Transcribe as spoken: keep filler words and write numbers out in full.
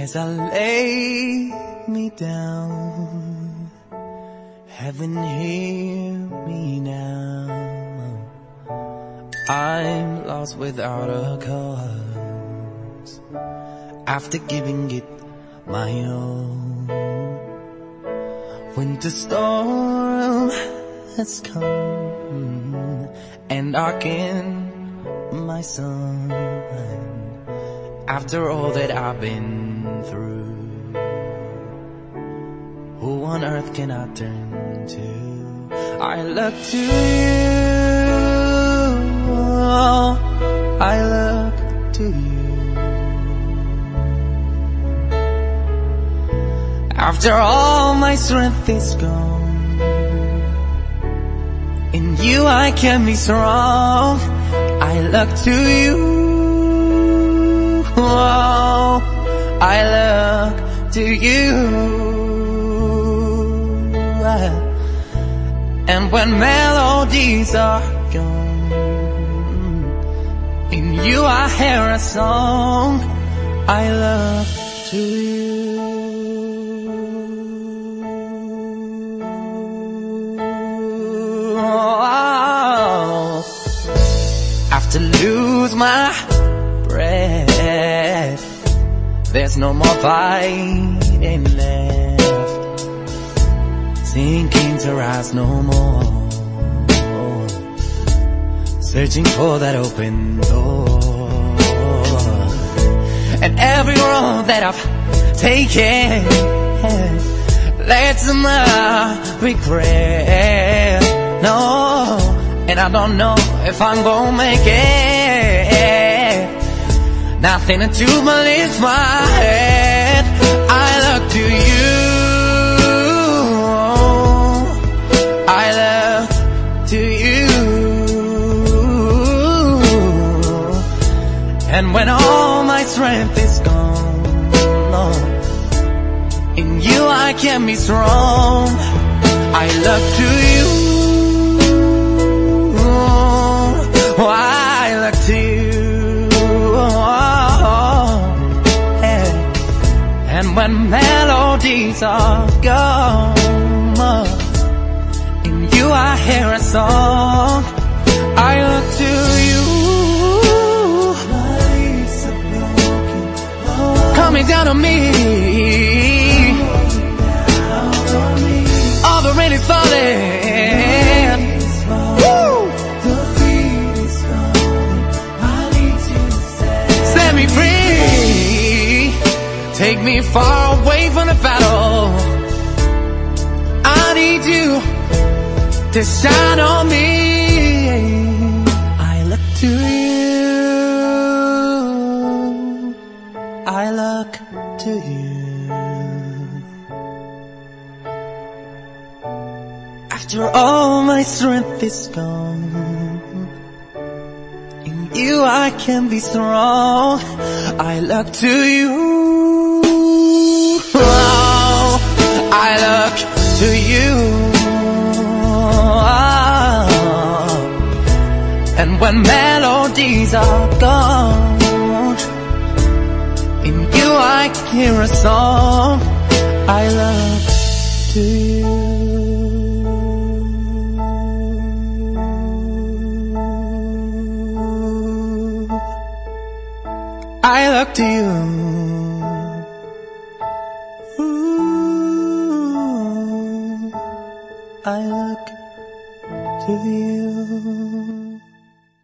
as I lay me down. Heaven, hear me now. I'm lost without a cause, after giving it my own. Winter storm has come and darkened my sun. After all that I've been through, who on earth can I turn to? I look to you, I look to you. After all my strength is gone, in you I can be strong. I look to you, oh, I look to you. And when melodies are gone, in you I hear a song. I look to you. To lose my breath, there's no more fighting left, sinking to rise no more, searching for that open door. And every road that I've taken led to my regret. No, and I don't know if I'm gonna make it. Nothing to believe my head. I look to you, I look to you. And when all my strength is gone, no, in you I can be strong. I look to you, oh, I look to you, oh, yeah. And when melodies are gone, oh, in you I hear a song. I look to you, coming down on me, all the rain is falling. Take me far away from the battle. I need you to shine on me. I look to you, I look to you. After all my strength is gone, in you I can be strong. I look to you, oh, I look to you, oh. And when melodies are gone, in you I hear a song. I look to you, I look to you. I look to you.